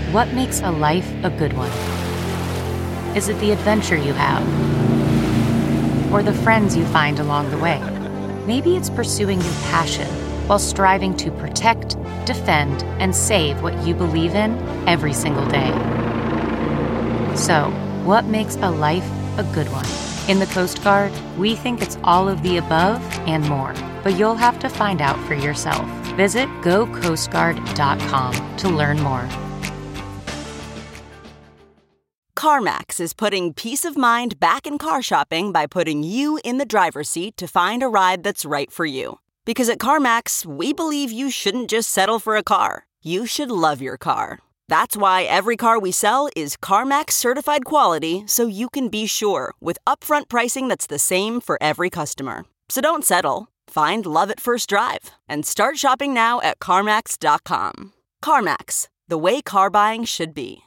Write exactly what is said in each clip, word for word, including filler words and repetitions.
What makes a life a good one? Is it the adventure you have? Or the friends you find along the way? Maybe it's pursuing your passion while striving to protect, defend, and save what you believe in every single day. So, what makes a life a good one? In the Coast Guard, we think it's all of the above and more, but you'll have to find out for yourself. Visit go coast guard dot com to learn more. CarMax is putting peace of mind back in car shopping by putting you in the driver's seat to find a ride that's right for you. Because at CarMax, we believe you shouldn't just settle for a car. You should love your car. That's why every car we sell is CarMax certified quality, so you can be sure with upfront pricing that's the same for every customer. So don't settle. Find love at first drive and start shopping now at CarMax dot com. CarMax, the way car buying should be.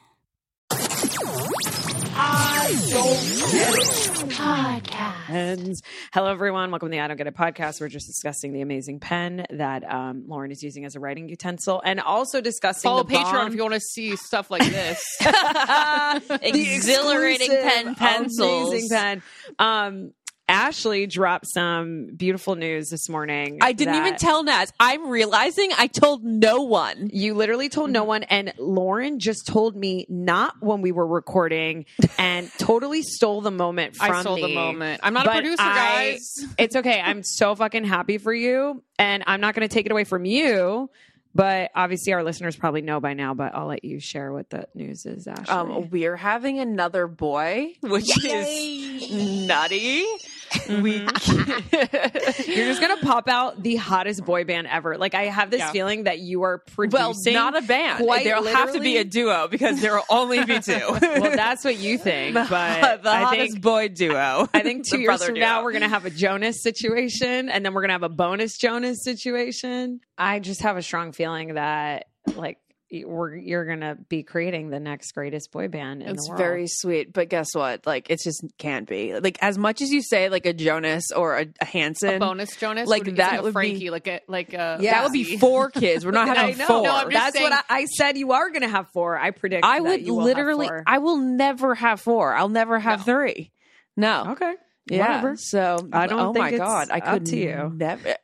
I don't get it. Podcast. Hello, everyone. Welcome to the I Don't Get It podcast. We're just discussing the amazing pen that um, Lauren is using as a writing utensil, and also discussing Follow the Patreon bomb- if you want to see stuff like this. exhilarating pen pencils. Amazing pen. Um, Ashley dropped some beautiful news this morning. I didn't even tell Naz. I'm realizing I told no one. You literally told no one, and Lauren just told me not when we were recording, and totally stole the moment from me. I stole the moment. I'm not a But producer, I- guys. It's okay. I'm so fucking happy for you, and I'm not going to take it away from you. But obviously, our listeners probably know by now. But I'll let you share what the news is, Ashley. Um, we're having another boy, which is nutty. We You're just gonna pop out the hottest boy band ever. Like I have this Yeah. feeling that you are well, producing. not a band. quite There'll have to be literally- a duo because there will only be two. Well, that's what you think, but the I hottest think boy duo. I think two The years brother from duo. now we're gonna have a Jonas situation, and then we're gonna have a bonus Jonas situation. I just have a strong feeling that like we're you're gonna be creating the next greatest boy band in It's the world. very sweet, but guess what? Like, it just can't be. Like, as much as you say, like a Jonas or a, a Hanson, A bonus Jonas, like, would, that like a would Frankie, be- like a like a Yeah. that would be four kids. We're not I having know. four. No, I'm just That's saying- what I, I said. You are gonna have four. I predict. I that would you will have literally. four. I will never have four. I'll never have No. three. No. Okay. Yeah. Whatever. So I don't Oh think my it's god! I up could to you. Never.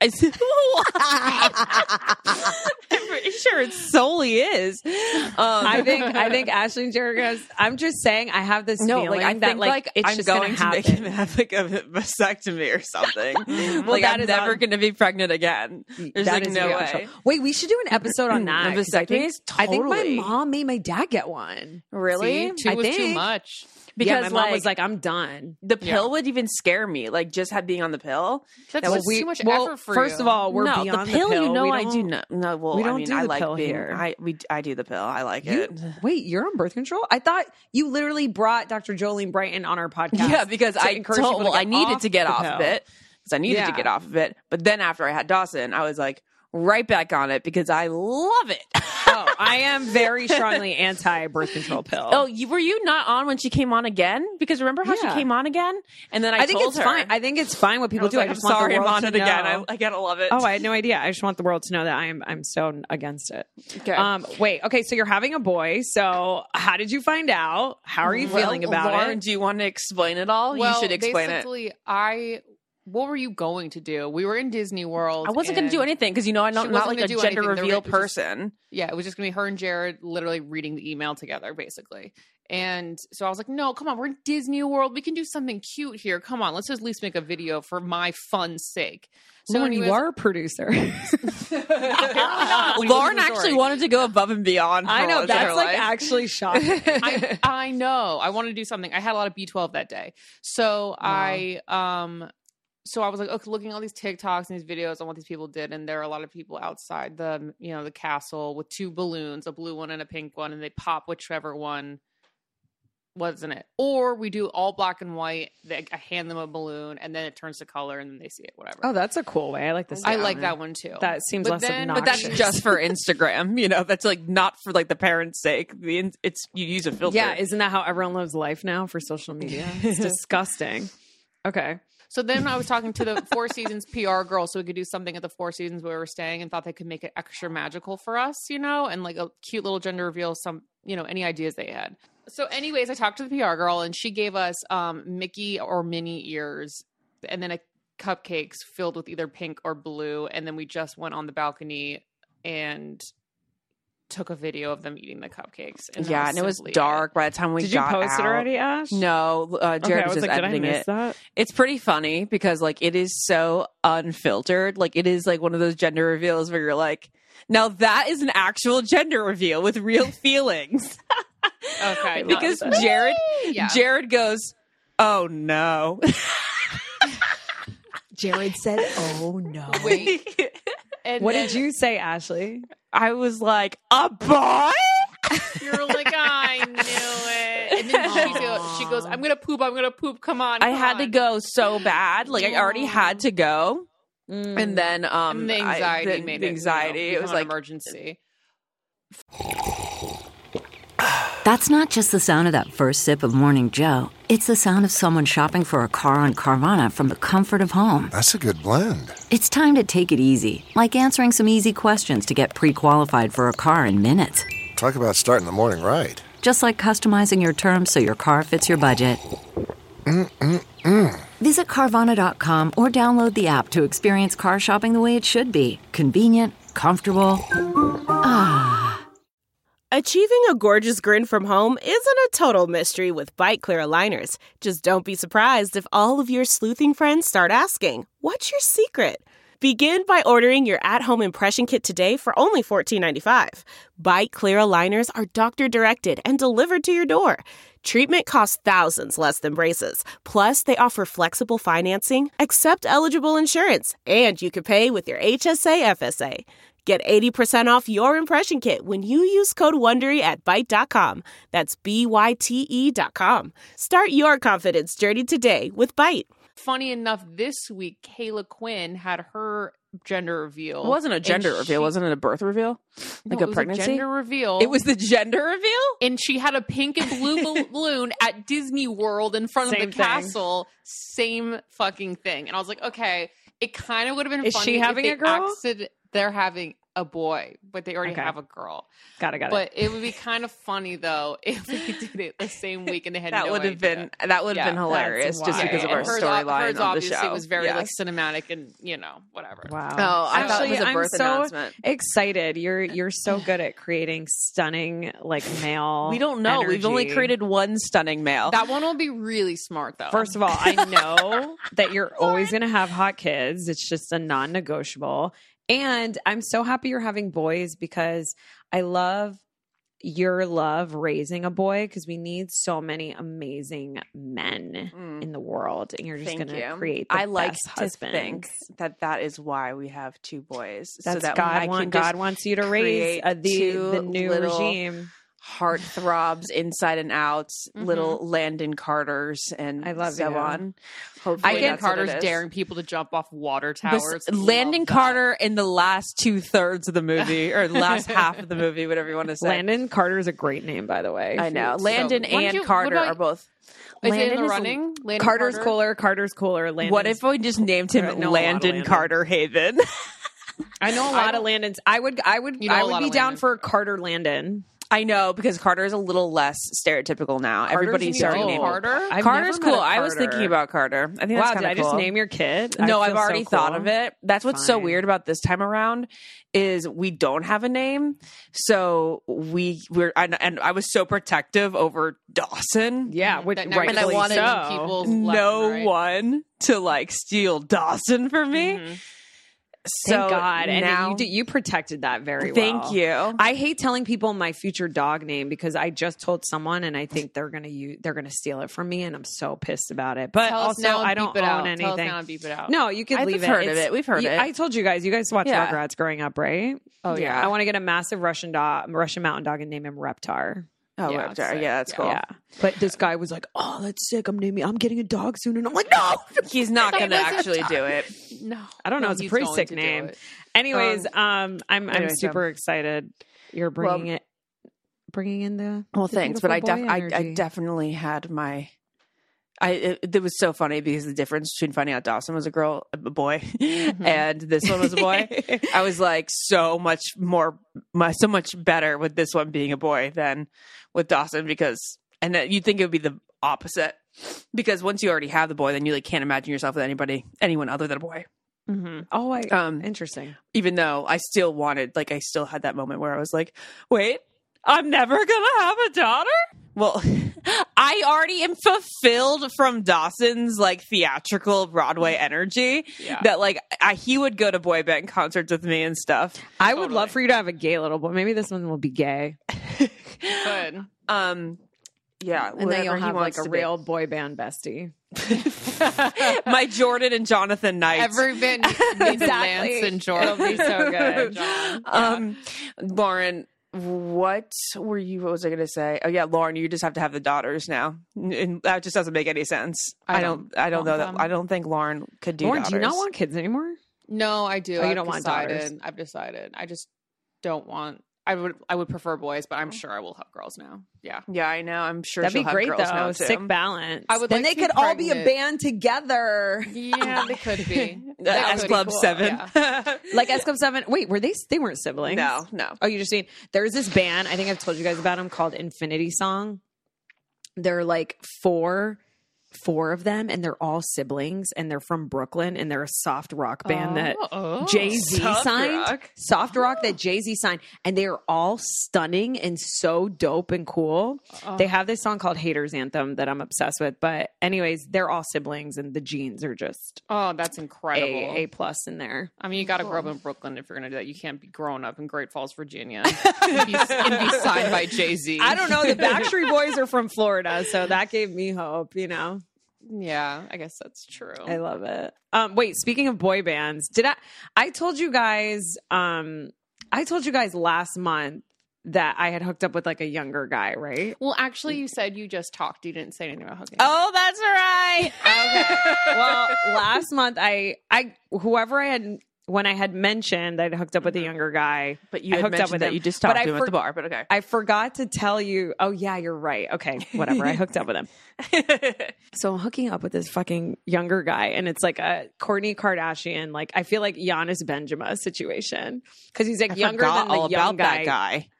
I'm pretty sure it solely is. Um, I think I think Ashley and Jared goes. I'm just saying. I have this No, feeling like I that think like, like, it's I'm just going gonna to make happen. him have like a vasectomy or something. Well, like that I'm is never on- going to be pregnant again. There's That like is no very way. special. Wait, we should do an episode on that. A 'cause I think, vasectomies? I think my Totally. mom made my dad get one. Really? See, two I was too think. much. Because yeah, my mom like, was like, "I'm done." the pill Yeah. would even scare me. Like just had being on the pill. That's That was- just too much well, effort for first you. of all, we're no, beyond the pill. You know, We I do don't- know. No, well, we I don't mean, do I the like pill being. here. I we I do the pill. I like You- it. Wait, you're on birth control? I thought you literally brought Doctor Jolene Brighton on our podcast. Yeah, because to I encourage told. people to Well, I get needed off to get the off pill. of it because I needed Yeah. to get off of it. But then after I had Dawson, I was like right back on it because I love it. Oh, I am very strongly anti birth control pill. Oh, you were you not on when she came on again? Because remember how Yeah. she came on again? And then I, I think told it's her, fine. I think it's fine what I people was do. like, I I'm just want sorry the I'm world on to it again. know. I, I gotta love it. Oh, I had no idea. I just want the world to know that I am I'm so against it. Okay. Um, wait, okay, so you're having a boy. So how did you find out? How are you Well, feeling about Lauren, it? do you want to explain it all? well, you should explain it. basically, I. What were you going to do? We were in Disney World. I wasn't going to do and- anything because you know I'm She not, wasn't not like gonna a do gender anything. There reveal was just- person. Yeah, it was just gonna be her and Jared literally reading the email together, basically. And so I was like, no, come on, we're in Disney World. We can do something cute here. Come on, let's just at least make a video for my fun's sake. So Lauren, anyways, you are a producer. Lauren actually wanted to go above and beyond. for I know once in her that's like life. actually shocking. I, I know. I wanted to do something. I had a lot of B twelve that day. So I um so I was like, okay, looking at all these TikToks and these videos on what these people did, and there are a lot of people outside the you know the castle with two balloons, a blue one and a pink one, and they pop whichever one wasn't it. Or we do all black and white. They, I hand them a balloon, and then it turns to color, and then they see it. Whatever. Oh, that's a cool way. I like this. I like that one too. That seems But less then- obnoxious. But that's just for Instagram, you know. That's like not for like the parents' sake. The in- it's you use a filter. Yeah, isn't that how everyone lives life now for social media? It's disgusting. Okay. So then I was talking to the Four Seasons P R girl so we could do something at the Four Seasons where we were staying and thought they could make it extra magical for us, you know, and like a cute little gender reveal, some you know, any ideas they had. So anyways, I talked to the P R girl and she gave us um, Mickey or Minnie ears and then a cupcakes filled with either pink or blue. And then we just went on the balcony and took a video of them eating the cupcakes. And yeah, and it was dark it. by the time we Did got you post out. it already, Ash? No, uh, Jared okay, was, was just like, editing did I miss it. That? It's pretty funny because like it is so unfiltered. Like it is like one of those gender reveals where you're like, now that is an actual gender reveal with real feelings. Okay. Because Jared, yeah. Jared goes, oh no. Jared said, oh no. Wait. And what then, did you say, Ashley? I was like, a boy? You're like, I knew it. And then she goes, she goes, I'm going to poop. I'm going to poop. Come on. I come had on. to go so bad. Like I already had to go. Mm. And then um, and the anxiety I, the, made the it, anxiety. you know, it was an like emergency. That's not just the sound of that first sip of Morning Joe. It's the sound of someone shopping for a car on Carvana from the comfort of home. That's a good blend. It's time to take it easy, like answering some easy questions to get pre-qualified for a car in minutes. Talk about starting the morning right. Just like customizing your terms so your car fits your budget. Mm-mm-mm. Visit Carvana dot com or download the app to experience car shopping the way it should be. Convenient, comfortable. Ah. Achieving a gorgeous grin from home isn't a total mystery with Bite Clear aligners. Just don't be surprised if all of your sleuthing friends start asking, what's your secret? Begin by ordering your at-home impression kit today for only fourteen ninety-five. Bite Clear aligners are doctor-directed and delivered to your door. Treatment costs thousands less than braces. Plus, they offer flexible financing, accept eligible insurance, and you can pay with your H S A F S A. Get eighty percent off your impression kit when you use code WONDERY at byte dot com. That's B Y T E dot com. Start your confidence journey today with Byte. Funny enough, this week, Kayla Quinn had her gender reveal. It wasn't a gender And reveal. she- Wasn't it a birth reveal? Like No, a it was pregnancy? A gender reveal. It was the gender reveal? And she had a pink and blue balloon at Disney World in front Same of the thing. castle. Same fucking thing. And I was like, okay, it kind of would have been Is funny she having if a they girl? acted- they're having a boy, but they already Okay. have a girl. Got it, got it. But it would be kind of funny though if they did it the same week and they had That no would have idea. been that would have Yeah, been hilarious just wild. because of and our hers- storyline hers on the obviously show. was very Yes. like cinematic and you know whatever. Wow. Oh, I thought it was a Actually, birth I'm so announcement. excited. You're you're so good at creating stunning like male. We don't know. We've only energy. created one stunning male. That one will be really smart though. First of all, I know that you're always going to have hot kids. It's just a non-negotiable. And I'm so happy you're having boys because I love your love raising a boy because we need so many amazing men Mm. in the world, and you're just Thank going to you. create the I like best to husbands. think that that is why we have two boys. That's so that God. I Want, can God just wants you to raise create uh, the two the new little regime. heart throbs inside and out, Mhm. little Landon Carters and I love so you. on. Hopefully, I that's get what Carter's it is. daring people to jump off water Bes- towers. Landon Love that. Carter in the last two thirds of the movie, or the last half of the movie, whatever you want to say. Landon Carter is a great name, by the way. I know. So- Landon Why don't and you- what Carter about- are both. Is Landon it in the is- running? Landon Carter's Carter? cooler. Carter's cooler. Landon's, What if we just named him I know a lot of Landon Landon. Carter Haven? I know a lot of Landons. I would. I would. You know I a would lot be of down Landons. for Carter Landon. I know, because Carter is a little less stereotypical now. Everybody's Carter's starting new. naming Carter? I've Carter's never met cool. a I was Carter. thinking about Carter. I think Wow, that's did kinda I just cool. name your kid? I No, I've feel so already thought cool. of it. That's what's so Fine. weird about this time around is we don't have a name. So we we're and, and I was so protective over Dawson. Yeah, which That now you're And I rightfully wanted so. people left No and right. one to like steal Dawson from me. Mhm. So Thank God, and now, you did, you protected that very well. thank you. I hate telling people my future dog name because I just told someone and I think they're gonna use, they're gonna steal it from me, and I'm so pissed about it. But Tell us also, now and I beep don't it own out. anything. Tell us now and beep it out. No, you could I've leave it. heard of It's- it. We've heard you- it. I told you guys. You guys watched Yeah. Rugrats growing up, right? Oh yeah. I want to get a massive Russian dog, Russian mountain dog, and name him Reptar. Oh, Yeah, yeah, sick. yeah, that's Yeah. cool. Yeah, but this guy was like, "Oh, that's sick. I'm naming. I'm getting a dog soon," and I'm like, "No." He's not It going to was a actually time. do it. No, I don't know. No, It's a he's pretty going sick to do name. it. Anyways, um, I'm I'm anyway, super excited. You're bringing Well- it, bringing in the Well, the thanks, but I, beautiful def- boy I I energy. definitely had my I it, it was so funny because the difference between finding out Dawson was a girl, a boy, mm-hmm. and this one was a boy. I was like so much more, my, so much better with this one being a boy than with Dawson because, and you'd think it would be the opposite because once you already have the boy, then you like can't imagine yourself with anybody, anyone other than a boy. Mm-hmm. Oh, I, um, interesting. Even though I still wanted, like, I still had that moment where I was like, wait, I'm never gonna have a daughter? Well, I already am fulfilled from Dawson's like theatrical Broadway energy yeah. that like I, he would go to boy band concerts with me and stuff. I Totally. would love for you to have a gay little boy. Maybe this one will be gay. Good. Um, yeah, and then you'll have like a be. real boy band bestie. My Jordan and Jonathan Knight. Every bit needs exactly. Lance and Jordan. It'll be so good. John. Um, yeah. Lauren, what were you? What was I going to say? Oh yeah, Lauren, you just have to have the daughters now, and that just doesn't make any sense. I, I don't. I don't know them. that. I don't think Lauren could do. Lauren, daughters. do you not want kids anymore? No, I do. Oh, you I've don't want decided. daughters. I've decided. I just don't want. I would. I would prefer boys, but I'm sure I will have girls now. Yeah. Yeah, I know. I'm sure that'd she'll be have great girls though. now, too. Sick balance. I would. Then like they to could be all be a pregnant. band together. Yeah, they could be. The S Club cool. Seven. Yeah. Like S Club Seven. Wait, were they? They weren't siblings. No, no. Oh, you just seen? There's this band. I think I've told you guys about them called Infinity Song. They're like four, four of them, and they're all siblings, and they're from Brooklyn, and they're a soft rock band that oh. Jay Z Soft signed. rock. Soft rock that Jay Z signed, and they are all stunning and so dope and cool. Oh. They have this song called "Haters Anthem" that I'm obsessed with. But anyways, they're all siblings, and the genes are just Oh, that's incredible. a a plus in there. I mean, you got to grow up in Brooklyn if you're going to do that. You can't be growing up in Great Falls, Virginia, and be, and be signed by Jay Z. I don't know. The Backstreet Boys are from Florida, so that gave me hope. You know. Yeah, I guess that's true. I love it. Um, wait, speaking of boy bands, did I? I told you guys. Um, I told you guys last month that I had hooked up with like a younger guy, right? Well, actually, you said you just talked. You didn't say anything about hooking. Oh, that's right. Okay. Well, last month I, I, whoever I had. When I had mentioned I'd hooked up with a younger guy, But you I had hooked up mentioned with that him. you just But talked I to him for- at the bar, but okay. I forgot to tell you. Oh yeah, you're right. Okay, whatever. I hooked up with him. So I'm hooking up with this fucking younger guy, and it's like a Kourtney Kardashian, like I feel like Giannis Benjamin situation because he's like I younger forgot than the all young about guy. that guy.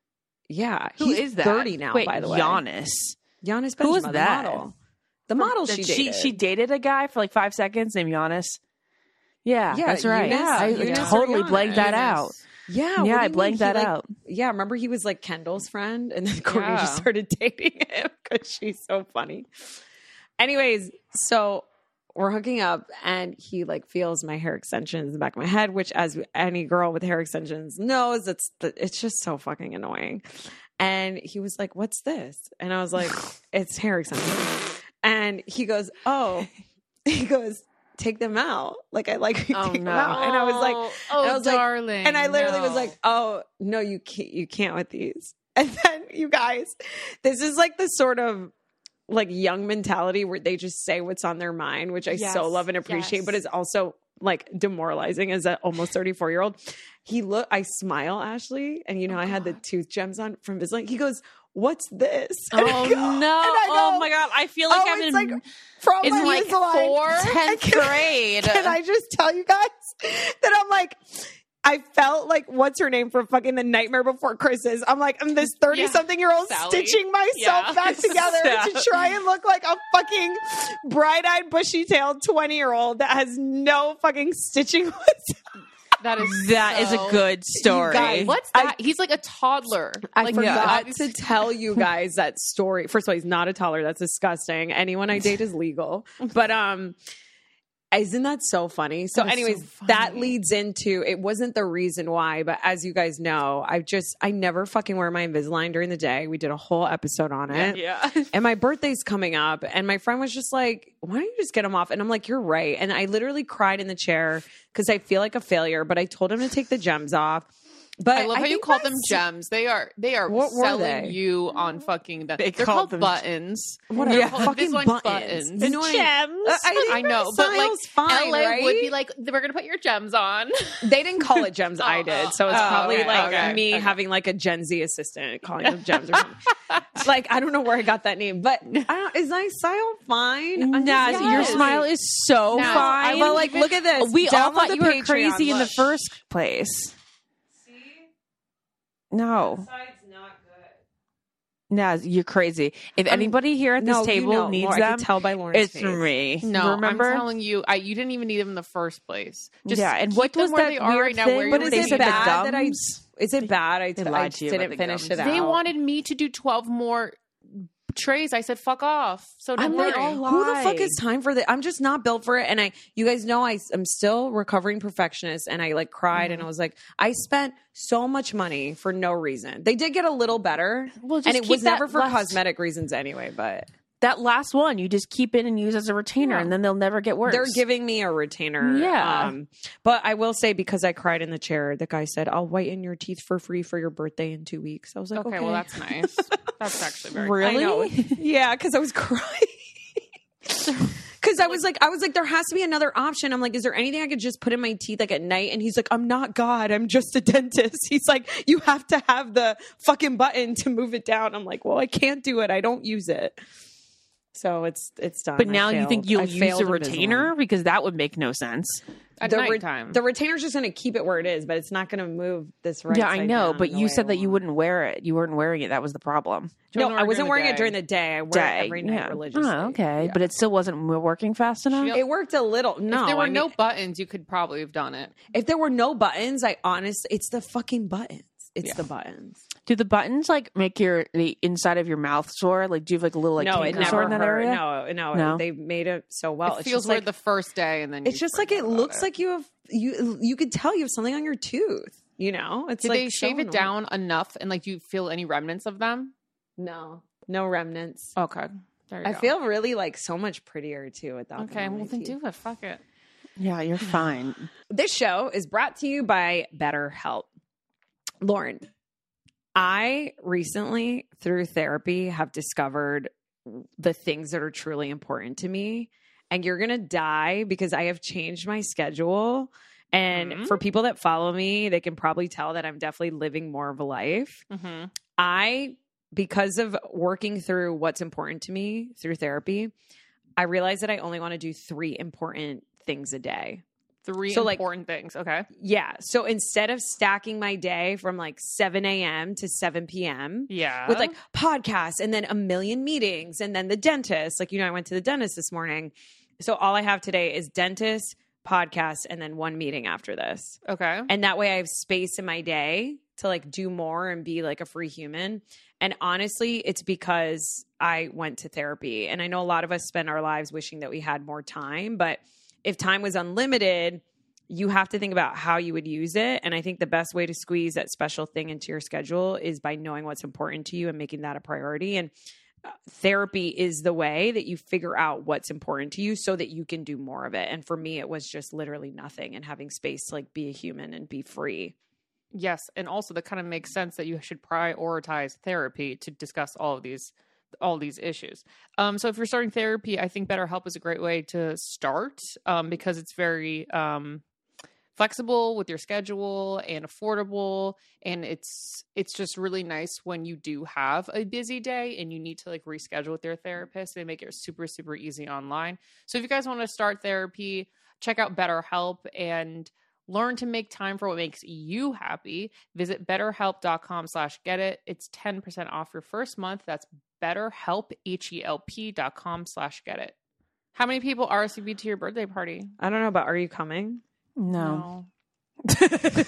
Yeah, Who he's is that? thirty now. Wait, by the way, Giannis. Giannis Benjamin, Who was the that? model. The model That she she dated. she dated a guy for like five seconds named Giannis. Yeah, Yeah, that's right. Eunice- I Eunice or totally Giannis? blanked that out. Yeah, Yeah, what do I you mean? blanked He, that like- out. Yeah, remember he was like Kendall's friend, and then Kourtney just Yeah. started dating him because she's so funny. Anyways, so we're hooking up, and he like feels my hair extensions in the back of my head, which, as any girl with hair extensions knows, it's it's just so fucking annoying. And he was like, "What's this?" And I was like, "It's hair extensions." And he goes, "Oh," he goes, "Take them out." Like I like you Oh, take them no. out, and I was like. oh, and I was like- darling. And I literally was no. like, "Oh no, you can't. You can't with these." And then you guys, this is like the sort of like young mentality where they just say what's on their mind, which I Yes, so love and appreciate, yes. but is also like demoralizing as an almost thirty-four year old. He look, I smile, Ashley, and you know I had the tooth gems on from Invisalign. He goes, "What's this?" And I Oh go- no! and I go, Oh my god! I feel like "Oh, I'm it's in like from in my like Invisalign." fourth, And tenth can- grade. Can I just tell you guys that I'm like, I felt like, what's her name from fucking The Nightmare Before Christmas? I'm like, I'm this thirty something year old Sally. stitching myself Yeah. back together to try and look like a fucking bright eyed, bushy tailed twenty year old that has no fucking stitching whatsoever. that is That is so- a good story. guys, What's that? He's like a toddler. I like, forgot that- to tell you guys that story. First of all, he's not a toddler. That's disgusting. Anyone I date is legal. But um, isn't that so funny? So, That is anyways, so that funny. leads into it wasn't the reason why, but as you guys know, I just I never fucking wear my Invisalign during the day. We did a whole episode on it. Yeah. And my birthday's coming up, and my friend was just like, "Why don't you just get them off?" And I'm like, "You're right." And I literally cried in the chair because I feel like a failure. But I told him to take the gems off. But I love how you think call them that's- gems. They are they are What were selling they? you on fucking. The, They they're called called them- buttons. Whatever. They're called Fucking Invisalign buttons. buttons. You know what I- Gems. Uh, I, think I know, that but like style's fine, L A right? would be like, we're gonna put your gems on. They didn't call it gems. I did, so it's Oh, probably okay, like okay, me okay. having like a Gen Z assistant calling them gems or something. Like I don't know where I got that name, but I don't, is my style fine? I'm Naz, just- your Yes. smile is so Naz, fine. But like, look at this. we all Download thought the you were Patreon, crazy in the look. first place. No, Naz, you're crazy. If anybody here at this No, table you know, needs Laura, I them, could tell by Lauren's it's face. me. No, remember? I'm telling you, I you didn't even need them in the first place. Just Yeah, and keep what them was where that they are weird right now? thing? Where But you is Is They it said the bad that I? gums? Is it bad? I, They I lied to you about didn't the finish gums. it out. They wanted me to do twelve more trays. I said, "Fuck off." So don't I'm worry. like, who the fuck lied. is time for that? I'm just not built for it. And I, you guys know, I, I'm still recovering perfectionist. And I like cried and I was like, I spent so much money for no reason. They did get a little better, Well, just and it keep was that never for last- cosmetic reasons anyway. But that last one, you just keep it and use as a retainer, and then they'll never get worse. they're giving me a retainer. Yeah. Um, but I will say, because I cried in the chair, the guy said, "I'll whiten your teeth for free for your birthday in two weeks." I was like, Okay, okay, well that's nice. That's actually very Really? I know. Yeah, because I was crying. Because I was like, I was like, there has to be another option. I'm like, is there anything I could just put in my teeth like at night? And he's like, I'm not God. I'm just a dentist. He's like, you have to have the fucking button to move it down. I'm like, well, I can't do it. I don't use it. So it's it's done. But I now you failed. think you'll I use failed a Invisalign. retainer? Because that would make no sense. At The, re- nighttime. the retainer's just going to keep it where it is, but it's not going to move this right. yeah, I side know. down But the you way said I that you want. wouldn't wear it. You weren't wearing it. That was the problem. No, Don't I wear it wasn't during the wearing it day. during the day. I wear Day. it every night yeah. religiously. Oh, okay. Yeah. But it still wasn't working fast enough. She'll- It worked a little. No, if there were I mean, no buttons, you could probably have done it. If there were no buttons, I honestly, it's the fucking buttons. It's the buttons. Do the buttons like make your the inside of your mouth sore? Like, do you have like a little like no, it canker never sore in that hurt. area? No, no, No? they made it so well. it It's feels just weird like, the first day, and then it's you just like forget it about looks like you have you. You could tell you have something on your tooth. You know, it's Did like they so shave it annoying. down enough, and like, do you feel any remnants of them? No, no remnants. Okay, there you I go. feel really like so much prettier too without. them okay. on Well, my then teeth. do it. Fuck it. Yeah, you're fine. This show is brought to you by BetterHelp. Lauren, I recently, through therapy, have discovered the things that are truly important to me. And you're going to die because I have changed my schedule. And Mhm. for people that follow me, they can probably tell that I'm definitely living more of a life. Mm-hmm. I, because of working through what's important to me through therapy, I realized that I only want to do three important things a day. Three So, like- important things. Okay. Yeah. So instead of stacking my day from like seven a.m. to seven p.m. Yeah. with like podcasts and then a million meetings and then the dentist, like, you know, I went to the dentist this morning. So all I have today is dentist, podcast, and then one meeting after this. okay. And that way I have space in my day to like do more and be like a free human. And honestly, it's because I went to therapy. And I know a lot of us spend our lives wishing that we had more time, but if time was unlimited, you have to think about how you would use it. And I think the best way to squeeze that special thing into your schedule is by knowing what's important to you and making that a priority. And uh, therapy is the way that you figure out what's important to you so that you can do more of it. And for me, it was just literally nothing and having space to like be a human and be free. Yes, and also that kind of makes sense that you should prioritize therapy to discuss all of these all these issues. Um, so if you're starting therapy, I think BetterHelp is a great way to start um, because it's very um, flexible with your schedule and affordable, and it's it's just really nice when you do have a busy day and you need to like reschedule with your therapist. They make it super super easy online. So if you guys want to start therapy, check out BetterHelp and learn to make time for what makes you happy. Visit betterhelp.com slash get it. It's ten percent off your first month. That's betterhelp, H-E-L-P dot com slash get it. How many people R S V P'd to your birthday party? I don't know, but are you coming? No. I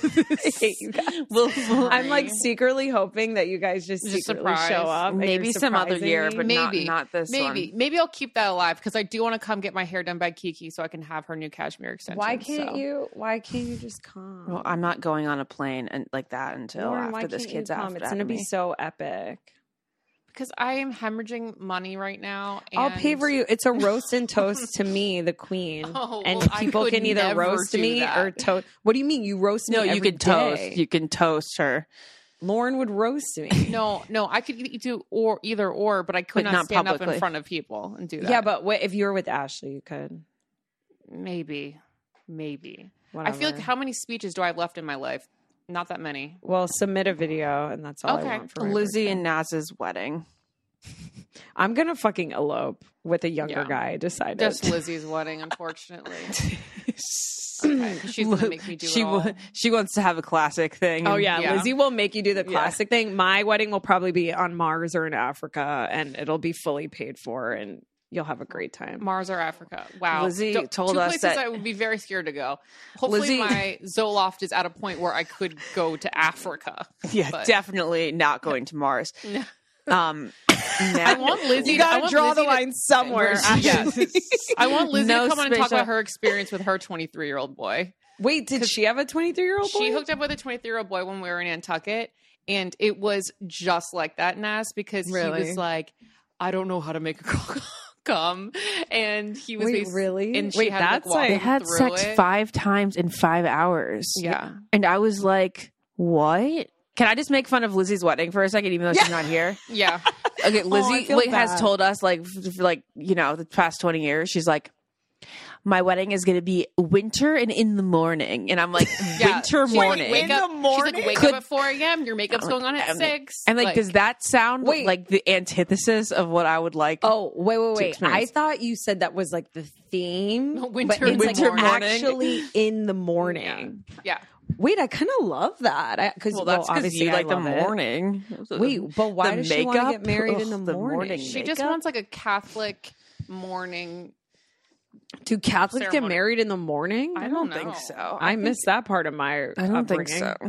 hate you guys. We'll, we'll- I'm like secretly hoping that you guys just, Just secretly surprise. show up. and maybe you're some other surprising year, me. but Maybe. not, not this Maybe. one. Maybe I'll keep that alive because I do want to come get my hair done by Kiki so I can have her new cashmere extensions. Why can't so. you? Why can't you just come? Well, I'm not going on a plane and like that until Lauren, why after this can't you kid's come? after It's going to be me. so epic. Because I am hemorrhaging money right now. And... I'll pay for you. It's a roast and toast to me, the queen. Oh, and well, I people could can either never roast do me that. or toast. What do you mean you roast me? No, you every can toast. day? You can toast her. Lauren would roast me. No, no, I could e- do or either or, but I could But not, not stand up publicly. in front of people and do that. Yeah, but what, if you were with Ashley, you could. maybe, maybe. Whatever. I feel like how many speeches do I have left in my life? Not that many. Well, submit a video, and that's all Okay. I want for my Lizzie birthday. and Naz's wedding. I'm gonna fucking elope with a younger Yeah. guy. I decided. Just Lizzie's wedding, unfortunately. Okay, she's gonna make me do she it all. wa- she wants to have a classic thing. Oh and- yeah. Yeah. Lizzie will make you do the Yeah. classic thing. My wedding will probably be on Mars or in Africa, and it'll be fully paid for, and you'll have a great time. Mars or Africa. Wow. Lizzie Don't- told two us places that- I would be very scared to go. Hopefully Lizzie- my Zoloft is at a point where I could go to Africa. yeah, But- definitely not going to Mars. Um, I want Lizzie You to- I gotta want draw Lizzie the to- line somewhere. where she- Ashley. I want Lizzie No to come on and talk spatial- about her experience with her twenty-three year old boy. Wait, did she have a twenty-three year old boy? She hooked up with a twenty-three year old boy when we were in Nantucket, and it was just like that, Nas, because Really? he was like, I don't know how to make a girl come. And he was Wait, basi- really? And she Wait, had that's like, walk like- they him had through sex it. five times in five hours. Yeah. And I was like, what? Can I just make fun of Lizzie's wedding for a second, even though she's not here? Yeah. Okay, Oh, I Lizzie feel like, has bad. told us, like, f- for, like, you know, the past twenty years, she's like, my wedding is going to be winter and in the morning. And I'm like, Yeah. winter She's like, morning. wake up, In the She's morning? like, wake Could- up at four a.m. Your makeup's going on at I'm- six. And, like, does that sound Wait. like the antithesis of what I would like? Oh, wait, wait, wait. experience. I thought you said that was like the theme. No, but winter it's Winter like morning. actually in the morning. Yeah. Wait, I kind of love that. Because well, that's because obviously you I like the love it. morning. Wait, but why The does she want to makeup? get married in Ugh, the the morning? morning She just makeup? wants like a Catholic morning. Do Catholics get ceremony. married in the morning? I I don't don't think know. so. I missed that part of my. I don't think upbringing. so.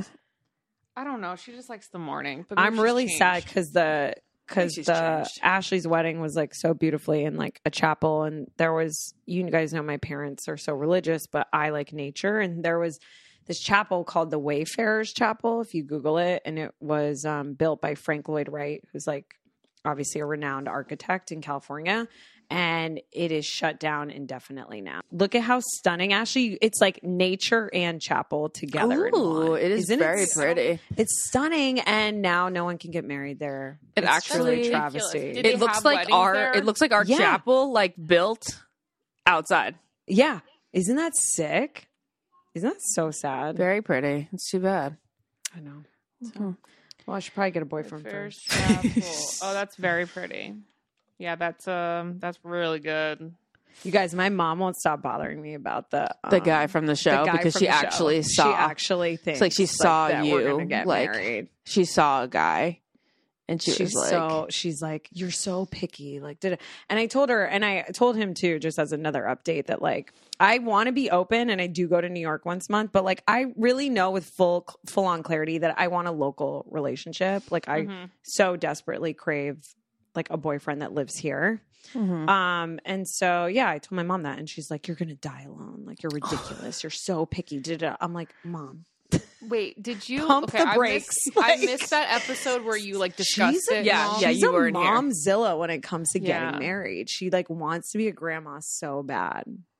I don't know. She just likes the morning. But maybe I'm she's really changed. sad because the because she's the changed. Ashley's wedding was like so beautifully in like a chapel, and there was, you guys know my parents are so religious, but I like nature, and there was this chapel called the Wayfarers Chapel, if you Google it, and it was um, built by Frank Lloyd Wright, who's like obviously a renowned architect in California. And it is shut down indefinitely now. Look at how stunning, Ashley. It's like nature and chapel together. in Ooh, one. it is Isn't very so- pretty. It's stunning, and now no one can get married there. It It's actually- truly a Ridiculous. travesty. Did they It looks have like weddings our. there? It looks like our Yeah. chapel, like built outside. Yeah, isn't that sick? Isn't that so sad? Very pretty. It's too bad. I know. So, well, I should probably get a boyfriend First first. chapel. Oh, that's very pretty. Yeah, that's um, that's really good. You guys, my mom won't stop bothering me about the The um, guy from the the show guy because from she the show. actually saw. She actually thinks like she saw that we're you, gonna get like, married. she saw a guy, and she She's was like, so she's like, you're so picky. Like, did it? And I told her, and I told him too, just as another update, that like I want to be open, and I do go to New York once a month, but like I really know with full full on clarity that I want a local relationship. Like I Mhm. so desperately crave like a boyfriend that lives here. Mhm. Um, and so yeah, I told my mom that, and she's like, "You're gonna die alone. Like you're ridiculous. You're so picky." Da-da-da. I'm like, "Mom, Wait, did you Pump okay, the I brakes, missed, I like- missed that episode where you like discussed she's a, it. yeah, and all? yeah, she's you a weren't here. momzilla when it comes to getting Yeah. married. She like wants to be a grandma so bad.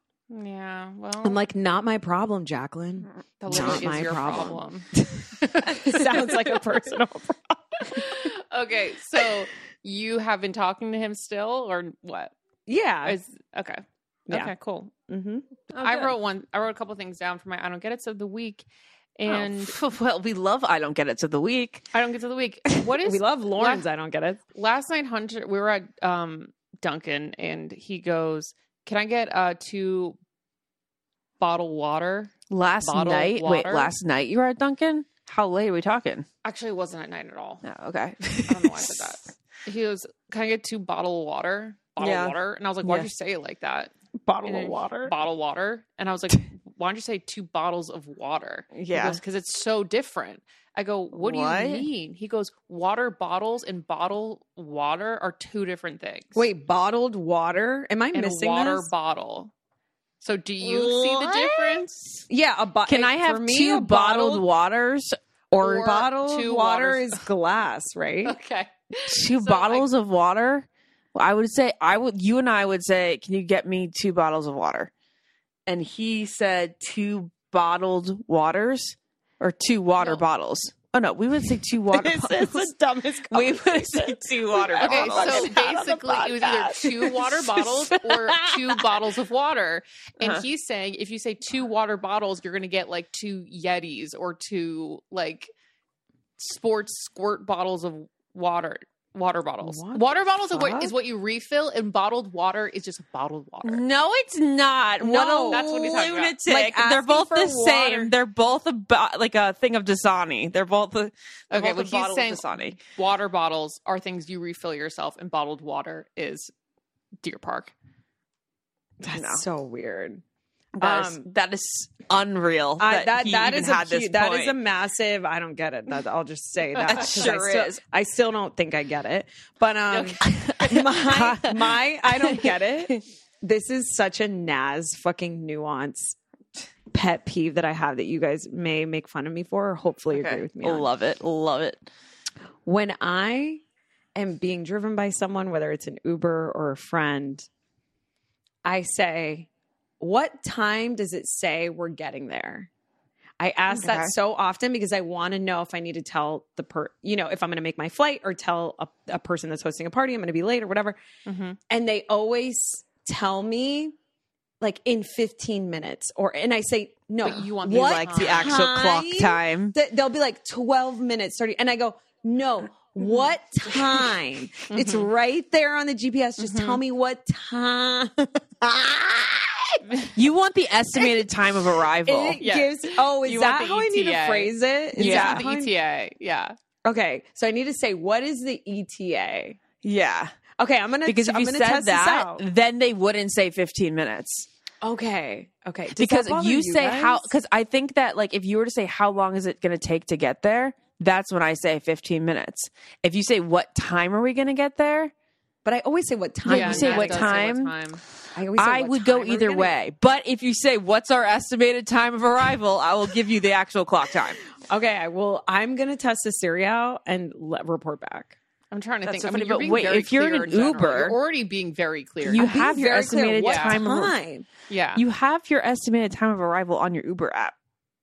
Yeah. Well, I'm like, not my problem, Jacqueline. that not literally my is your problem. problem. Sounds like a personal problem. Okay, so you have been talking to him still, or what? Yeah. Is okay. Yeah. Okay, cool. Mm-hmm. I wrote one. I wrote a couple things down for my I don't get it of the week, and Oh, well, we love I don't get it to the week. I don't get to the week. What is We love Lauren's. la- I don't get it. last night? Hunter, we were at um, Duncan, and he goes, "Can I get uh, two bottled water?" Last Bottled night, wait, water? last night you were at Duncan. How late are we talking? Actually, it wasn't at night at all. No, okay. I don't know why I said that. He goes, "Can I get two bottled water?" Bottled Yeah. water, and I was like, "Why'd Yeah. you say it like that?" Bottle And of then, water. Bottled water, and I was like, "Why don't you say two bottles of water?" Yeah. because it's so different. I go, "What do What? you mean?" He goes, "Water bottles and bottle water are two different things." Wait, bottled water? Am I and missing a water this? bottle. So, do you see the What? difference? Yeah, a bo- Can I have for me, two a bottled bottled waters Or, or bottle two of water waters- is glass, right? Okay. Two So bottles of water. Well, I would say I would. You and I would say, "Can you get me two bottles of water?" And he said two bottled waters or two water No. bottles. Oh no, we would say two water This bottles. is the dumbest We would say two water Okay, bottles. so basically it was either two water bottles or two bottles of water. And Uh-huh. he's saying if you say two water bottles, you're going to get like two Yetis or two like sports squirt bottles of water. Water bottles. What water the bottles are what, fuck? is what you refill, and bottled water is just bottled water. No, it's not. No, what a that's what he's talking about. lunatic. Like, They're asking both for the water. same. They're both about like a thing of Dasani. They're both a, they're Okay, both but a he's bottle saying of Dasani. water bottles are things you refill yourself, and bottled water is Deer Park. That's No. so weird. That is, Um, that is unreal. I, that that he that even is a had this huge- that is a point. massive. I don't get it. That, I'll just say that. That 'cause sure I still, is. I still don't think I get it. But um, my my I don't get it. This is such a Naz fucking nuance pet peeve that I have that you guys may make fun of me for, or hopefully agree with me on. Love it. Love it. When I am being driven by someone, whether it's an Uber or a friend, I say, what time does it say we're getting there? I ask Okay. that so often because I want to know if I need to tell the per, you know, if I'm going to make my flight or tell a, a person that's hosting a party, I'm going to be late or whatever. Mm-hmm. And they always tell me like in fifteen minutes or, and I say, no, But you want the what Like the actual clock time. Th- they'll be like twelve minutes, thirty. And I go, no, what time? It's right there on the G P S. Just tell me what time. You want the estimated time of arrival. It Yeah. gives, oh, is You want that the how I need to E T A. phrase it? Is Yeah. that The how I- E T A. Yeah. Okay. So I need to say, what is the E T A? Yeah. Okay. I'm going to, Because if I'm you gonna said test that, this out. then they wouldn't say fifteen minutes. Okay. Okay. Does Because that bother you say guys? how, because I think that like if you were to say how long is it going to take to get there, that's when I say fifteen minutes. If you say what time are we going to get there, But I always say what time. Yeah, we're you say gonna what get Matt there. does say time? what time. I, always say I what would go time we're either gonna- way. But if you say what's our estimated time of arrival, I will give you the actual clock time. Okay. I will. I'm going to test the Siri out and let, report back. I'm trying to That's think. so I funny, mean, you're but being wait, very if you're in clear an general. Uber- you're already being very clear. You I'm being have your very clear. estimated What time. Of, time? yeah. you have your estimated time of arrival on your Uber app.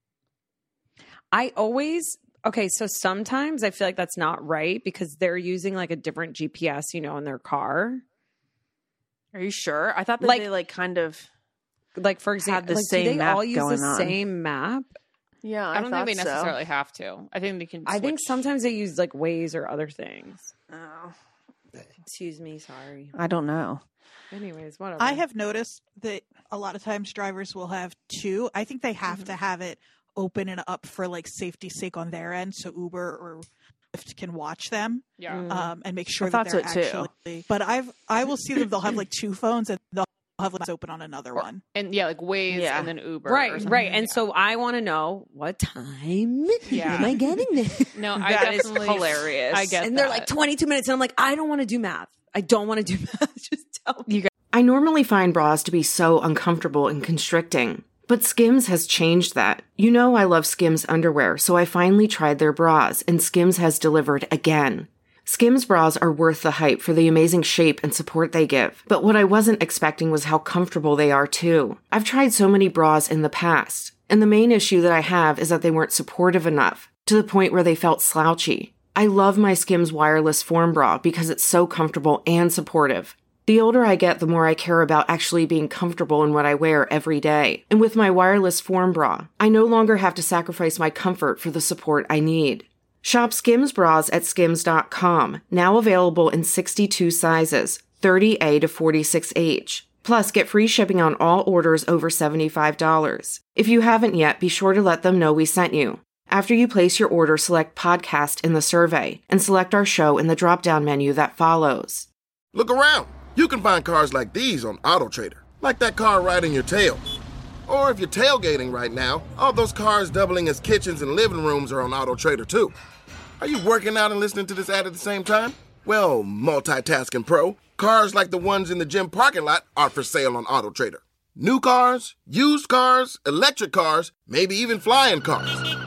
I always okay. So sometimes I feel like that's not right because they're using like a different G P S, you know, in their car. Are you sure? I thought that Like- they like kind of. Like for example, the like, same do they map all use going the on. same map? Yeah, I don't think they necessarily have to. I think they can. I think switch. sometimes they use like Waze or other things. Oh, Excuse me, sorry. I don't know. Anyways, whatever. I have noticed that a lot of times drivers will have two. I think they have to have it open and up for like safety's sake on their end, so Uber or Lyft can watch them Yeah. Mm. um, and make sure I that thought they're so, too. actually. But I've I will see that they'll have like two phones and they'll have it open on another one. And yeah, like Waze Yeah. and then Uber. or right, something. right. And Yeah. so I want to know what time Yeah. am I getting there? no, I That is definitely hilarious. I get And they're that. like twenty-two minutes, and I'm like, I don't want to do math. I don't want to do math. Just tell me. I normally find bras to be so uncomfortable and constricting, but Skims has changed that. You know I love Skims underwear, so I finally tried their bras, and Skims has delivered again. Skims bras are worth the hype for the amazing shape and support they give, but what I wasn't expecting was how comfortable they are too. I've tried so many bras in the past, and the main issue that I have is that they weren't supportive enough, to the point where they felt slouchy. I love my Skims wireless form bra because it's so comfortable and supportive. The older I get, the more I care about actually being comfortable in what I wear every day. And with my wireless form bra, I no longer have to sacrifice my comfort for the support I need. Shop Skims bras at skims dot com, now available in sixty-two sizes, thirty A to forty-six H. Plus, get free shipping on all orders over seventy-five dollars. If you haven't yet, be sure to let them know we sent you. After you place your order, select Podcast in the survey and select our show in the drop-down menu that follows. Look around. You can find cars like these on AutoTrader, like that car right in your tail. Or if you're tailgating right now, all those cars doubling as kitchens and living rooms are on AutoTrader too. Are you working out and listening to this ad at the same time? Well, multitasking pro, cars like the ones in the gym parking lot are for sale on AutoTrader. New cars, used cars, electric cars, maybe even flying cars.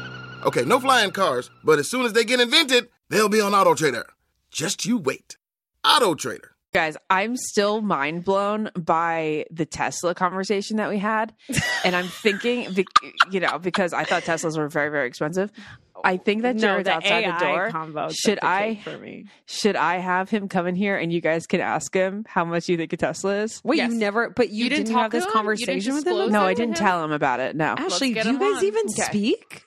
Okay, no flying cars, but as soon as they get invented, they'll be on AutoTrader. Just you wait. AutoTrader. Guys, I'm still mind blown by the Tesla conversation that we had. And I'm thinking, you know, because I thought Teslas were very, very expensive. I think that No, Jared's the outside A I the door. combo took Should the I cake for me. should I have him come in here and you guys can ask him how much you think a Tesla is? Wait, Yes. you never, but you, You didn't didn't, talk have to this him? You didn't conversation with him? disclose No, that I to didn't him? tell him about it. No. Ashley, get do you him guys on. even Okay. speak?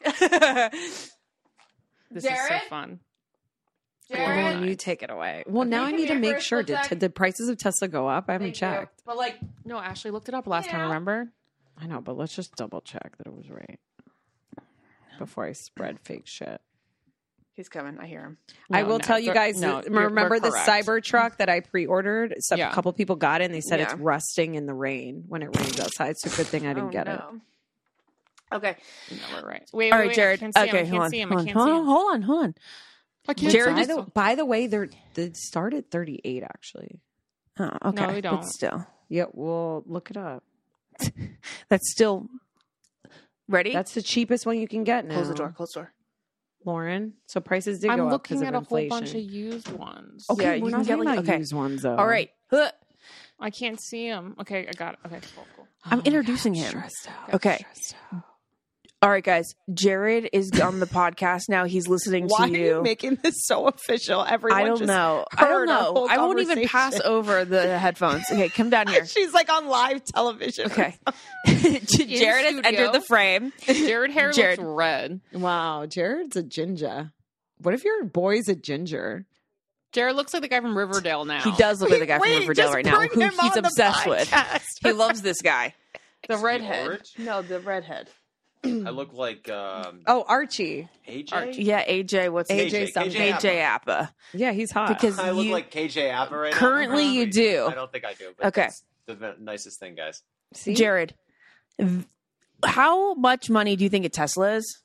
This is so fun. Lauren, you take it away. Well, now I need to make sure. Did, did the prices of Tesla go up? I haven't checked. But like, no, Ashley looked it up last time. Remember? I know, but let's just double check that it was right before I spread fake shit. He's coming. I hear him. I No, will no, tell you they're- guys. no, you're- remember we're the correct. Cybertruck that I pre-ordered? So Yeah. A couple people got it, and they said Yeah. it's rusting in the rain when it rains outside. So good thing I didn't Oh, get no. it. Okay. No, we're right. Wait, All wait, right, wait, Jared. I can't see Okay, him. I hold can't on. see him. Hold I on. can't Hold see on. him. Hold on. Hold on. I can't Jared by, just- the, by the way, they're they started thirty-eight actually. Oh, okay. No, we don't. But still. Yeah, well, look it up. That's still ready. That's the cheapest one you can get now. Close the door. Close the door. Lauren. So prices did I'm go up looking because at of a whole inflation. bunch of used ones. Okay, Yeah, we're you not can get talking like- about okay. used ones though. All right. Huh. I can't see him. Okay, I got it. Okay, cool, cool. I'm Oh, introducing God, him. stressed out, Okay. stressed out. All right, guys. Jared is on the podcast now. He's listening Why to are you. you making this so official? Everyone I don't just know. I don't heard our know. whole I won't even pass conversation. over the headphones. Okay, come down here. She's like on live television. Okay. Jared has studio? entered the frame. Jared hair Jared. looks red. Wow, Jared's a ginger. What if your boy's a ginger? Jared looks like the guy from Riverdale now. He does look like the guy Wait, from Riverdale just right now, bring who him he's on the obsessed with. podcast. He loves this guy. The redhead. Orange? No, the redhead. I look like um, Oh, Archie. A J. Yeah, A J. What's A J his name? something. A J Appa. Yeah, he's hot. Because I look you, like K J Appa right currently now. you do. I don't think I do. But Okay. that's the nicest thing, guys. See? Jared, v- how much money do you think a Tesla is?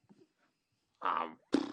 Um,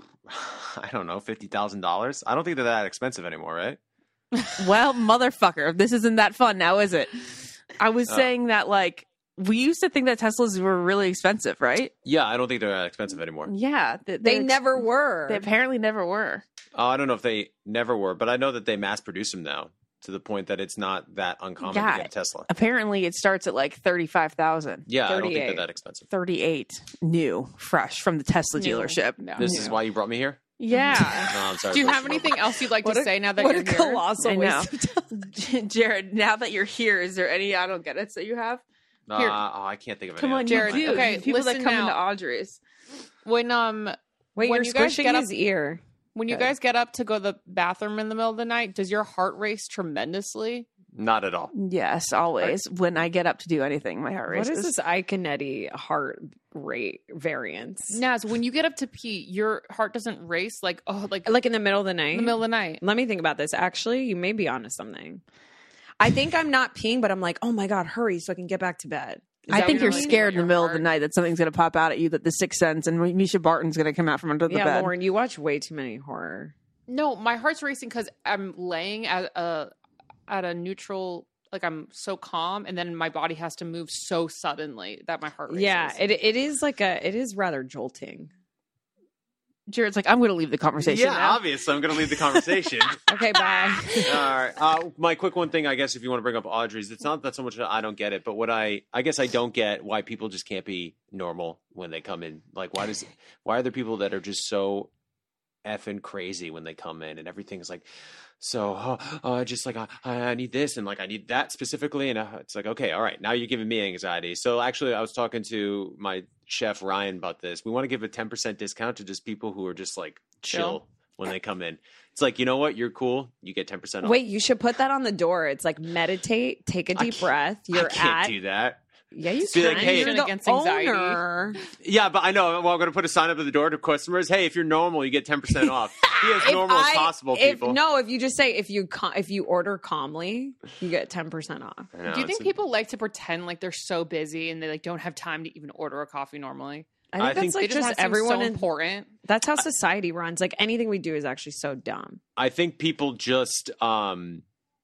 I don't know, fifty thousand dollars. I don't think they're that expensive anymore, right? Well, motherfucker, this isn't that fun now, is it? I was Oh. saying that, like, we used to think that Teslas were really expensive, right? Yeah, I don't think they're that expensive anymore. Yeah. They, they never were. They apparently never were. Oh, I don't know if they never were, but I know that they mass produce them now to the point that it's not that uncommon Yeah. to get a Tesla. Apparently, it starts at like thirty-five thousand. Yeah, I don't think thirty-eight. they're that expensive. thirty-eight new, fresh from the Tesla New. dealership. No. This is why you brought me here? Yeah. No, I'm sorry. Do you for have the trouble. anything else you'd like What to a- say now that what you're a here? colossal I waste know. of time. Jared, now that you're here, is there any I don't get it that you have? Uh, Here. oh, I can't think of Come any. on, Jared, you do. okay, People that listen come now. into Audrey's. When um Wait, when you're you guys squishing get up, his ear. when you Okay. guys get up to go to the bathroom in the middle of the night, does your heart race tremendously? Not at all. Yes, always. When I get up to do anything, my heart What races. is this Iconetti heart rate variance? Naz, when you get up to pee, your heart doesn't race like oh like Like in the middle of the night? in the middle of the night. Let me think about this. Actually, you may be onto something. I think I'm not peeing, but I'm like, oh my God, hurry so I can get back to bed. Is I that think what you're like? scared in the your middle of the heart? night that something's going to pop out at you, that the Sixth Sense and Misha Barton's going to come out from under the Yeah, bed. Lauren, you watch way too many horror. No, my heart's racing because I'm laying at a at a neutral, like I'm so calm, and then my body has to move so suddenly that my heart races. Yeah, it it is like a it is rather jolting. Jared's like, I'm going to leave the conversation Yeah, now. obvious. I'm going to leave the conversation. Okay, bye. All right. Uh, my quick one thing, I guess, if you want to bring up Audrey's, it's not that so much that I don't get it, but what I, I guess I don't get why people just can't be normal when they come in. Like, why does, why are there people that are just so effing crazy when they come in and everything's like, so, uh, uh, just like, I, I need this and like, I need that specifically. And uh, it's like, okay, all right, now you're giving me anxiety. So actually, I was talking to my chef, Ryan, about this. We want to give a ten percent discount to just people who are just like chill, Chill. when they come in. It's like, you know what? You're cool. You get ten percent off. Wait, you should put that on the door. It's like meditate, take a I deep can't- breath. You're I can't at do that. yeah, you Be can. like, hey, You're the against anxiety. owner. Yeah, but I know. Well, I'm going to put a sign up at the door to customers. Hey, if you're normal, you get ten percent off. Be as If normal as I- possible, if, people. No, if you just say if you cal- if you order calmly, you get ten percent off. I know, Do you think it's- people like to pretend like they're so busy and they like don't have time to even order a coffee normally? I think I that's think like They just, just have to seem everyone. so in, important. that's how society runs. Like anything we do is actually so dumb. I think people just, um,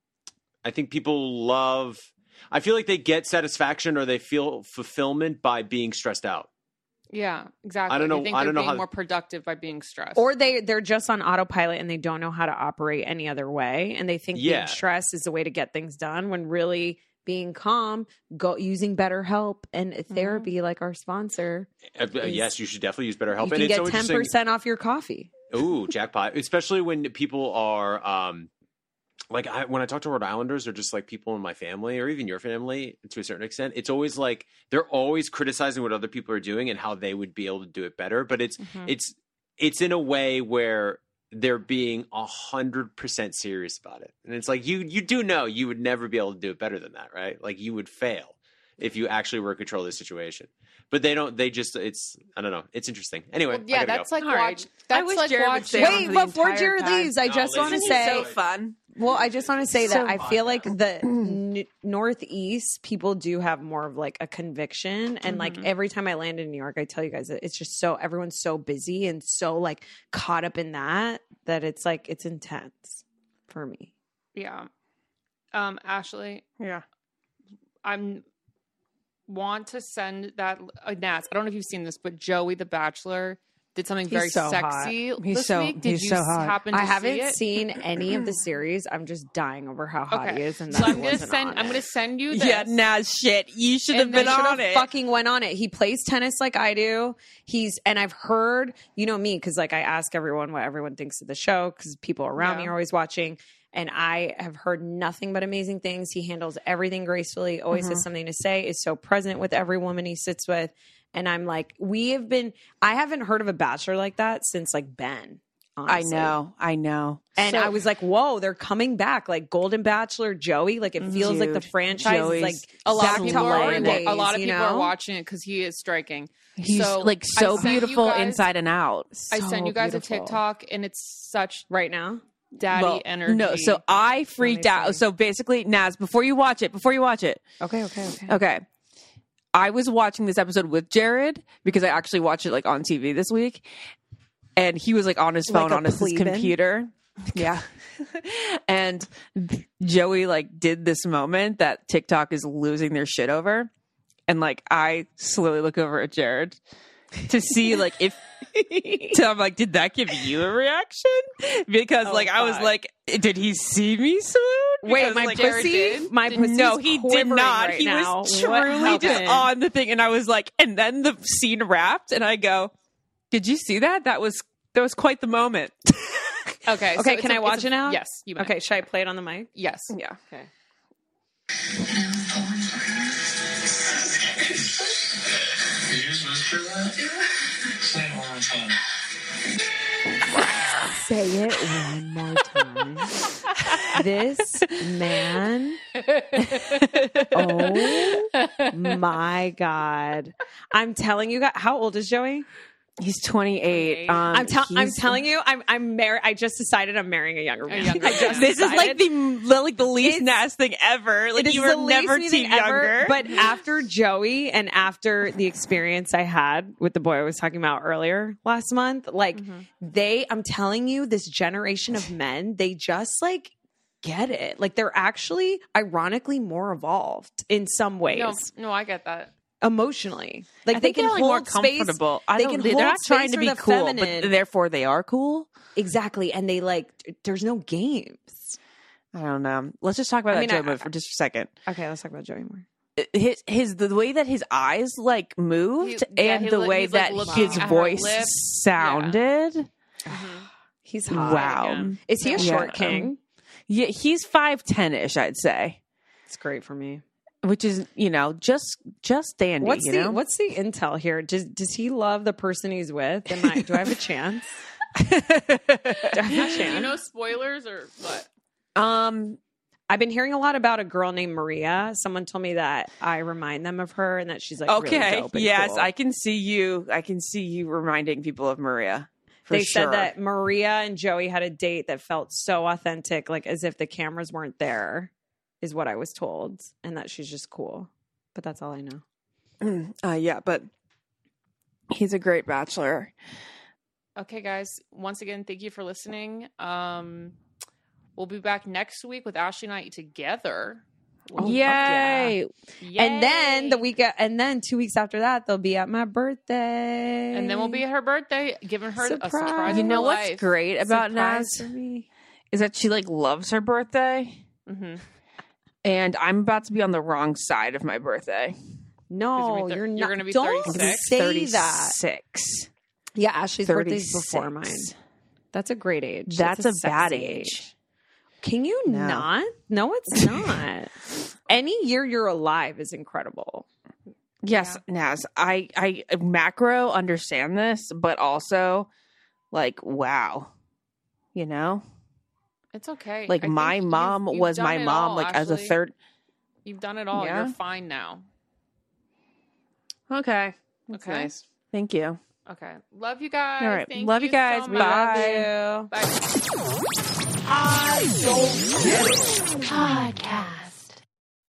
I think people love, I feel like they get satisfaction or they feel fulfillment by being stressed out. Yeah, exactly. I don't know- They think I they're don't know being how- more productive by being stressed. Or they they're just on autopilot and they don't know how to operate any other way, and they think Yeah. being stressed is the way to get things done. When really being calm, go using BetterHelp and therapy, like our sponsor. Uh, yes, you should definitely use BetterHelp. You and can it's get so ten interesting. percent off your coffee. Ooh, jackpot! Especially when people are um, like I, when I talk to Rhode Islanders, or just like people in my family, or even your family to a certain extent. It's always like they're always criticizing what other people are doing and how they would be able to do it better. But it's Mm-hmm. it's it's in a way where they're being a hundred percent serious about it, and it's like you you do know you would never be able to do it better than that, right? Like you would fail if you actually were in control of the situation. But they don't. They just. It's. I don't know. It's interesting. Anyway, Well, yeah, I gotta that's go. like All right. watch. I That's wish like Jared would watching. stay on Wait, for the before entire Jared time. leaves, I No, just want to listen, say so fun. Well, I just want to say that So I feel like the n- Northeast people do have more of like a conviction. And like every time I land in New York, I tell you guys, that it's just so, everyone's so busy and so like caught up in that, that it's like, it's intense for me. Yeah. Um, Ashley, Yeah. I'm want to send that uh, Nats. I don't know if you've seen this, but Joey the Bachelor did something He's very so sexy hot. He's this so- week. Did he's you so s- hot. happen to I haven't see it? seen any of the series. I'm just dying over how hot he is. And that so I'm he gonna wasn't send. on I'm it. gonna send you this. Yeah, Naz, shit. You should have And been they should on have it. fucking went on it. He plays tennis like I do. He's and I've heard, you know me, because like I ask everyone what everyone thinks of the show because people around Yeah. me are always watching, and I have heard nothing but amazing things. He handles everything gracefully. Always Mm-hmm. has something to say. Is so present with every woman he sits with, and I'm like, we have been. I haven't heard of a bachelor like that since like Ben. I honestly. know. I know. And So- I was like, whoa, they're coming back. Like Golden Bachelor, Joey. Like it feels like the Dude, franchise Joey's is like A lot back of to people are golden wa- days, a lot of you people know? are watching it because he is striking. He's So, like I so sent you beautiful guys- inside and out. I So sent you guys beautiful. a TikTok, and it's such right now. daddy Well, energy. No, so I freaked Let me out. see. So basically, Naz, before you watch it, before you watch it, Okay, okay, okay. okay. I was watching this episode with Jared because I actually watched it like on T V this week, and he was like on his phone Like a on his, his plebeian? computer. Yeah. And Joey like did this moment that TikTok is losing their shit over. And like I slowly look over at Jared to see like if so I'm like, did that give you a reaction? Because Oh, like I was fuck. like, did he see me swoon? Wait, Because, my like, pussy, my Did- pussy. no, is he did quivering not. right he now. was What truly just happened? on the thing, and I was like, and then the scene wrapped, and I go, "Did you see that? That was that was quite the moment." okay. so Okay, it's can a- I watch it's a- it now? Yes. You may. Okay, should I play it on the mic? Yes. Yeah. Okay. Did you just whisper that? Say it one more time. Say it one more time. This man. Oh my God. I'm telling you guys, how old is Joey? He's twenty-eight. Um, I'm, tell- I'm he's- telling you, I'm I'm married. I just decided I'm marrying a younger man. younger I just man. This is like decided. the like the least It's- Nas thing ever. Like It is you the were least never me too thing ever, younger. But after Joey and after the experience I had with the boy I was talking about earlier last month, like they, I'm telling you, this generation of men, they just like get it. Like they're actually ironically more evolved in some ways. No, no, I get that. Emotionally, like I they think can they're like hold more space. comfortable. I they don't, can they're hold not trying space to for be the cool, feminine. but therefore they are cool. Exactly, and they like. There's no games. I don't know. Let's just talk about I that mean, Joey I- move for just a second. Okay, let's talk about Joey more. His his the way that his eyes like moved He- yeah, and he the look- way he's, like, that looking his at her voice lips. sounded. He's hot. Wow. again. Is he a Yeah. short king? Yeah, he's five ten ish, I'd say, It's great for me. which is you know just just dandy. What's you the know? What's the intel here? Does Does he love the person he's with? Am I, do I have a chance? do I have a Do you chance? know spoilers or what? um I've been hearing a lot about a girl named Maria. Someone told me that I remind them of her and that she's like okay really dope and yes cool. I can see you I can see you reminding people of Maria. For They sure. said that Maria and Joey had a date that felt so authentic, like as if the cameras weren't there, is what I was told, and that she's just cool. But that's all I know. uh, yeah, but he's a great bachelor. Okay, guys. Once again, thank you for listening. Um, we'll be back next week with Ashley and I together. Oh, Yay. yeah. And then the week, and then two weeks after that, they'll be at my birthday. And then we'll be at her birthday, giving her Surprise. a surprise. You of know her what's life. great about Surprise Naz for me. is that she like loves her birthday, Mm-hmm. and I'm about to be on the wrong side of my birthday. No, You're you're you're not. gonna be Don't thirty-six? say that. thirty-six. Yeah, Ashley's birthday's before mine. thirty-six. That's a great age. That's a bad sexy age. Can you No. not? No, it's not. Any year you're alive is incredible. Yes, Naz. I I macro understand this, but also like wow, you know, It's okay. like I think my you've- mom you've was done my it mom all, like as a Ashley. third. You've done it all. Yeah? You're fine now. Okay, that's Okay. nice. Thank you. Okay. Love you guys. All right. Thank Love you so guys. much. Bye. Bye. Podcast.